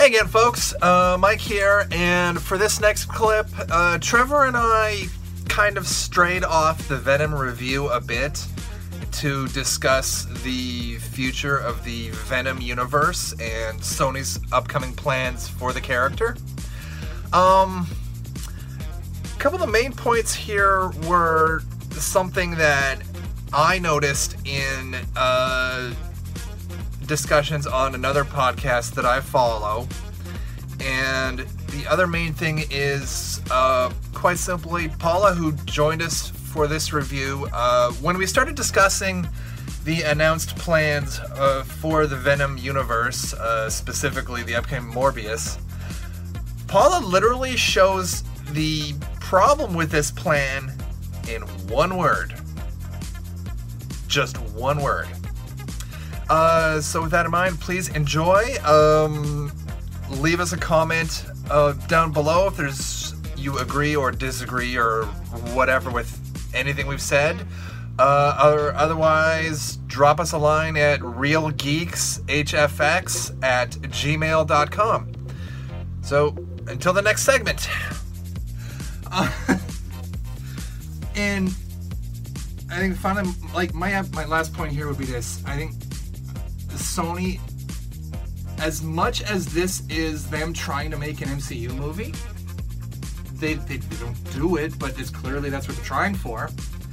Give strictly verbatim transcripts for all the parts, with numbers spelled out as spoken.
Hey again, folks. Uh, Mike here, and for this next clip, uh, Trevor and I kind of strayed off the Venom review a bit to discuss the future of the Venom universe and Sony's upcoming plans for the character. Um, a couple of the main points here were something that I noticed in uh, discussions on another podcast that I follow, and the other main thing is uh, quite simply Paula, who joined us for this review. Uh, when we started discussing the announced plans uh, for the Venom universe, uh, specifically the upcoming Morbius, Paula literally shows the problem with this plan in one word. Just one word. Uh, so with that in mind, please enjoy. Um, leave us a comment uh, down below if there's you agree or disagree or whatever with anything we've said. Uh, or otherwise, drop us a line at realgeekshfx at gmail dot com. So, until the next segment. Uh, and I think finally, like, my my last point here would be this. I think Sony, as much as this is them trying to make an M C U movie, they, they, they don't do it, but it's clearly that's what they're trying for.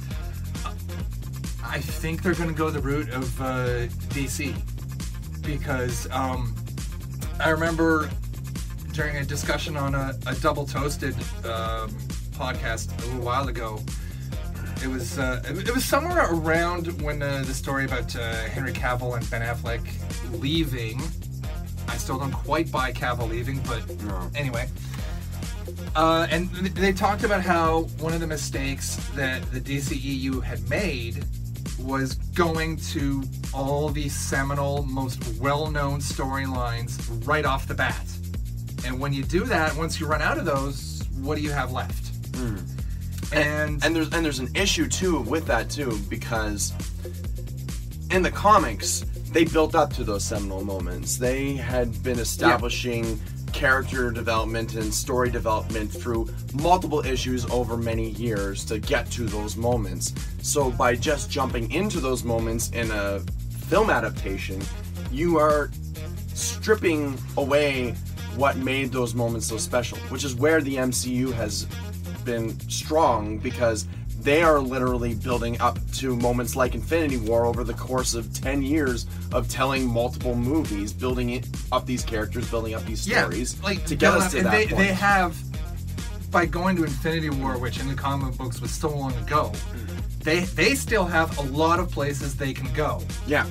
I think they're going to go the route of uh, D C, because um, I remember during a discussion on a, a Double Toasted um, podcast a little while ago, It was uh, it was somewhere around when uh, the story about uh, Henry Cavill and Ben Affleck leaving. I still don't quite buy Cavill leaving, but no. Anyway. Uh, and they talked about how one of the mistakes that the D C E U had made was going to all the seminal, most well-known storylines right off the bat. And when you do that, once you run out of those, what do you have left? Mm. And, and there's and there's an issue too with that too, because in the comics they built up to those seminal moments. They had been establishing yeah. character development and story development through multiple issues over many years to get to those moments. So by just jumping into those moments in a film adaptation, you are stripping away what made those moments so special, which is where the M C U has been strong, because they are literally building up to moments like Infinity War over the course of ten years of telling multiple movies, building it up these characters, building up these stories, yeah, like, to get us to and that they, point. They have, by going to Infinity War, which in the comic books was so long ago, mm-hmm. they they still have a lot of places they can go. Yeah.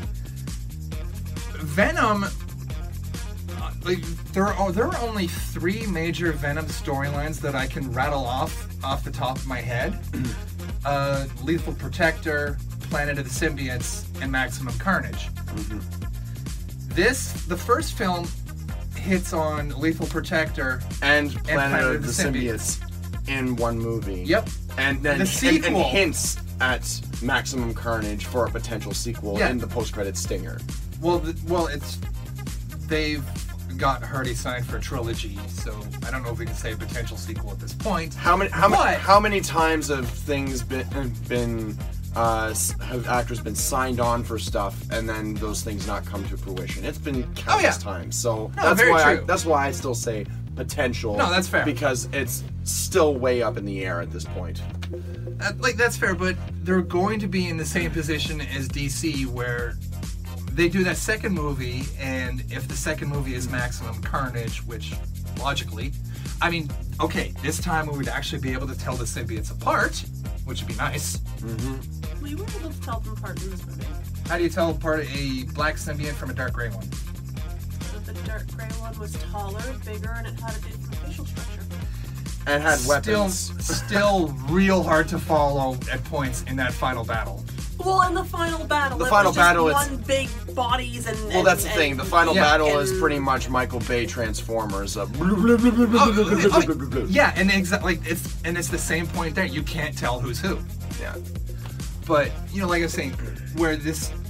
Venom, like, there are there are only three major Venom storylines that I can rattle off off the top of my head: uh, Lethal Protector, Planet of the Symbiotes, and Maximum Carnage. Mm-hmm. This, the first film, hits on Lethal Protector and Planet, and Planet of, of the, the Symbiotes. Symbiotes in one movie. Yep. And then the sequel. And, and hints at Maximum Carnage for a potential sequel yeah. in the post-credits stinger. Well, the, well, it's they've got Hardy signed for a trilogy, so I don't know if we can say a potential sequel at this point. How many? How but, many? How many times have things been been uh, have actors been signed on for stuff and then those things not come to fruition? It's been countless oh, yeah. times. So no, that's very why true. I, that's why I still say potential. No, that's fair, because it's still way up in the air at this point. Uh, like that's fair, but they're going to be in the same position as D C, where they do that second movie, and if the second movie is Maximum Carnage, which, logically, I mean, okay, this time we would actually be able to tell the symbiotes apart, which would be nice. Mm-hmm. We were able to tell them apart in this movie. How do you tell apart a black symbiote from a dark gray one? The dark gray one was taller, bigger, and it had a different facial structure. And had weapons. Still, still real hard to follow at points in that final battle. Well, in the final battle, the it final was just battle one is big bodies and. Well, and, that's the and, thing. The final yeah, battle and, is pretty much Michael Bay Transformers. Of Oh, oh, yeah, and exactly, like it's and it's the same point there. You can't tell who's who. Yeah. But you know, like I was saying, where this,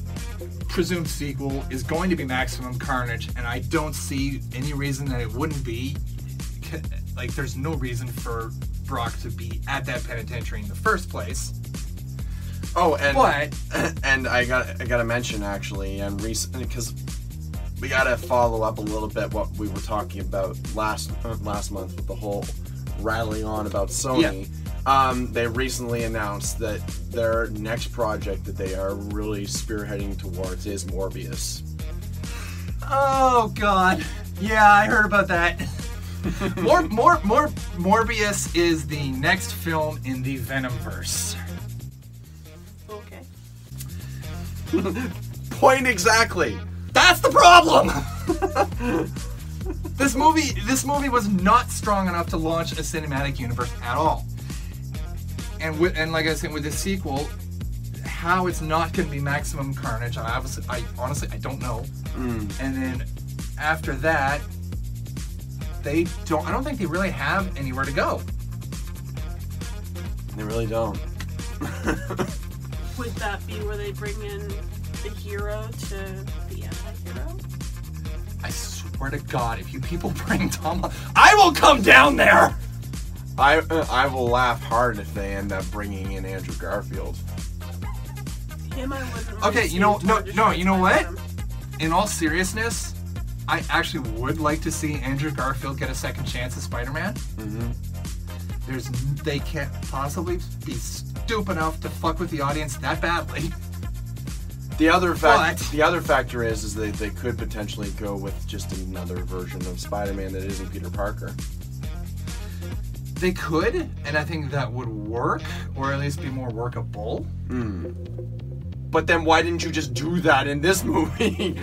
presumed sequel is going to be Maximum Carnage, and I don't see any reason that it wouldn't be. Like, there's no reason for Brock to be at that penitentiary in the first place. Oh, and But- and I got I got to mention actually, and recently because we got to follow up a little bit what we were talking about last uh, last month with the whole rattling on about Sony. Um, they recently announced that their next project that they are really spearheading towards is Morbius. Oh God, yeah, I heard about that. more, more, more. Morbius is the next film in the Venomverse. Okay. Point exactly. That's the problem. This movie, this movie was not strong enough to launch a cinematic universe at all. And with, and like I said, with the sequel, how it's not going to be Maximum Carnage, I obviously, I honestly, I don't know. Mm. And then after that, they don't. I don't think they really have anywhere to go. They really don't. Would that be where they bring in the hero to the anti-hero? I swear to God, if you people bring Tom, I will come down there. I uh, I will laugh hard if they end up bringing in Andrew Garfield. Him, I wouldn't. Okay, really you know, see no, George no, you know what? Venom. In all seriousness, I actually would like to see Andrew Garfield get a second chance as Spider-Man. Mm-hmm. There's, they can't possibly be stupid enough to fuck with the audience that badly. The other fact, But- the other factor is, is they they could potentially go with just another version of Spider-Man that isn't Peter Parker. They could, and I think that would work, or at least be more workable. Mm. But then why didn't you just do that in this movie?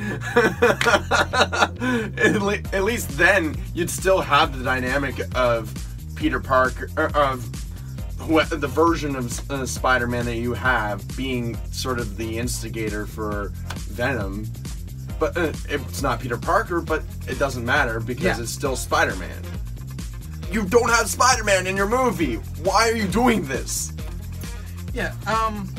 at, le- at least then you'd still have the dynamic of Peter Parker, er, of wh- the version of uh, Spider-Man that you have being sort of the instigator for Venom. But uh, it's not Peter Parker, but it doesn't matter because Yeah. it's still Spider-Man. You don't have Spider-Man in your movie. Why are you doing this? Yeah, um,